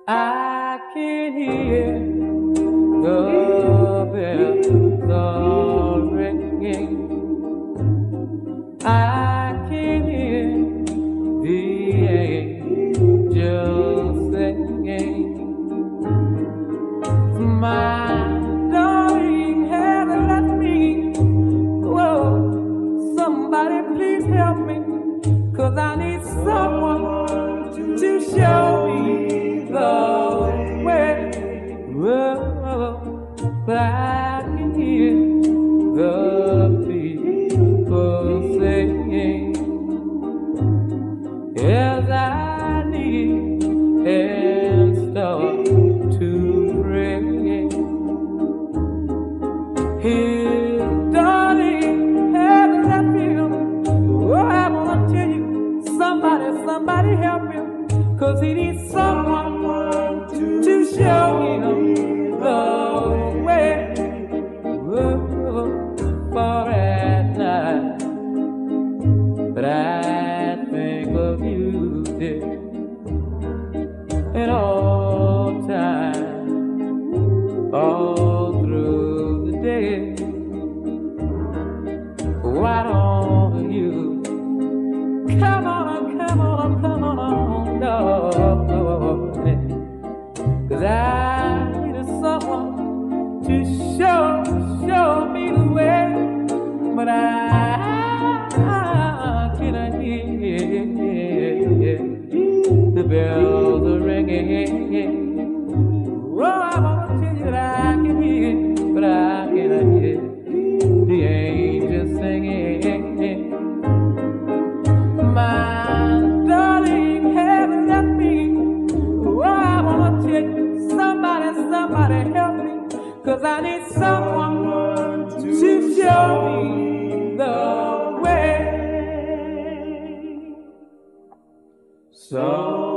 I can hear the bells are ringing. I can hear the angels singing. My darling has left me. Whoa, somebody please help me, 'cause I need someone to show me the way. Whoa, but I can hear the people singing. Yes, I need and start to pray. His darling has left him. Oh, I wanna tell you, somebody help him, 'cause he needs someone to show him the way. Whoa, for at night, but I think of you, dear, at all times, all through the day. Why don't you come on, darling? 'Cause I need someone to show me the way, but I cannot hear the bells are ringing. Oh, I wanna tell you that I can hear, but I cannot hear the angels singing. My darling has left me. Oh, I wanna tell you, somebody help me, 'cause I need someone to show me the way. So